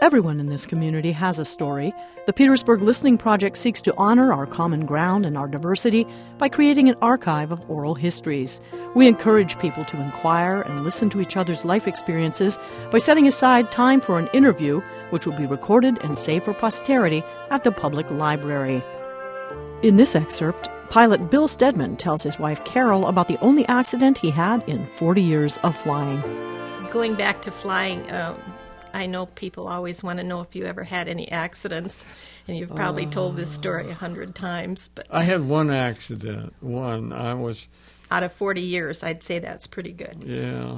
Everyone in this community has a story. The Petersburg Listening Project seeks to honor our common ground and our diversity by creating an archive of oral histories. We encourage people to inquire and listen to each other's life experiences by setting aside time for an interview, which will be recorded and saved for posterity at the public library. In this excerpt, pilot Bill Stedman tells his wife Carol about the only accident he had in 40 years of flying. Going back to flying, I know people always want to know if you ever had any accidents, and you've probably told this story 100 times. But I had one accident. I was... Out of 40 years, I'd say that's pretty good. Yeah.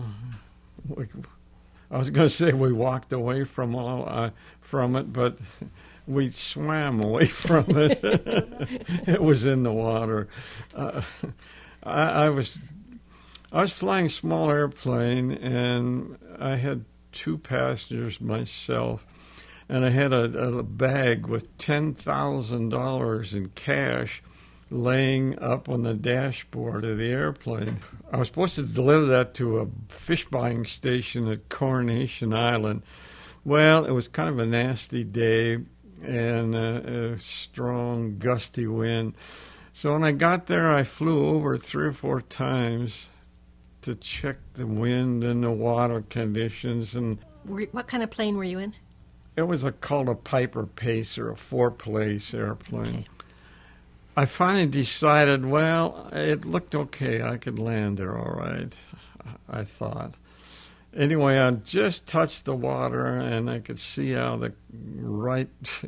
I was going to say we walked away from it, but we swam away from it. It was in the water. I was flying a small airplane, and I had 2 passengers myself, and I had a bag with $10,000 in cash laying up on the dashboard of the airplane. I was supposed to deliver that to a fish buying station at Coronation Island. Well, it was kind of a nasty day and a strong, gusty wind. So when I got there, I flew over 3 or 4 times to check the wind and the water conditions. And what kind of plane were you in? It was called a Piper Pacer, a 4-place airplane. Okay. I finally decided, well, it looked okay. I could land there all right, I thought. Anyway, I just touched the water, and I could see out of the right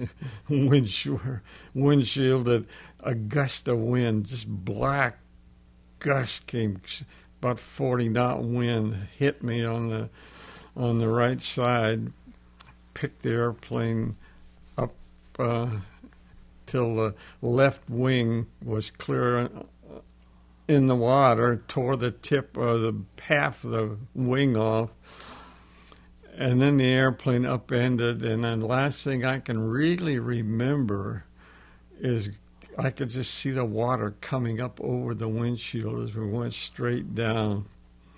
windshield that a gust of wind, just black gust came, about 40-knot wind, hit me on the right side, picked the airplane up till the left wing was clear in the water, tore the tip of the half of the wing off, and then the airplane upended. And then the last thing I can really remember is I could just see the water coming up over the windshield as we went straight down.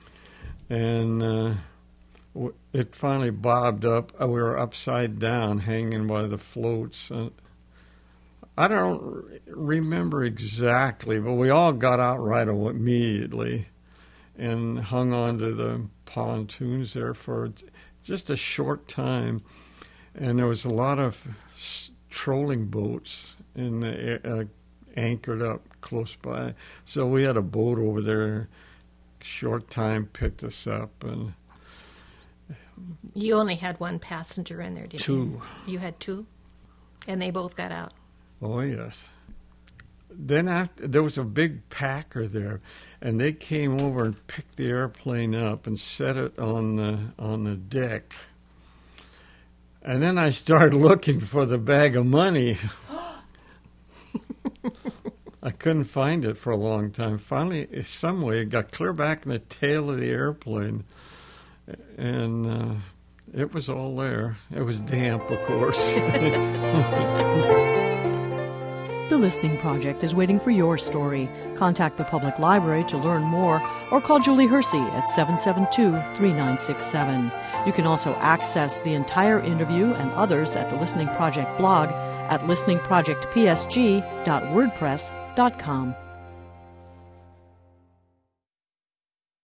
And it finally bobbed up. We were upside down, hanging by the floats. I don't remember exactly, but we all got out right immediately and hung on to the pontoons there for just a short time. And there was a lot of trolling boats in the anchored up close by. So we had a boat over there, short time, picked us up. And you only had 1 passenger in there, didn't you? 2. You had 2? And they both got out? Oh, yes. Then there was a big packer there, and they came over and picked the airplane up and set it on the deck. And then I started looking for the bag of money. I couldn't find it for a long time. Finally, some way, it got clear back in the tail of the airplane, and it was all there. It was damp, of course. The Listening Project is waiting for your story. Contact the public library to learn more or call Julie Hersey at 772-3967. You can also access the entire interview and others at the Listening Project blog at listeningprojectpsg.wordpress.com.